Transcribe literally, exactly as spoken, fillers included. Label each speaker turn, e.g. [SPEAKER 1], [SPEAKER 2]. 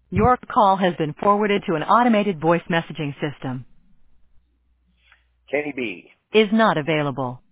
[SPEAKER 1] Your call has been forwarded to an automated voice messaging system.
[SPEAKER 2] Kenny B.
[SPEAKER 1] Is not available.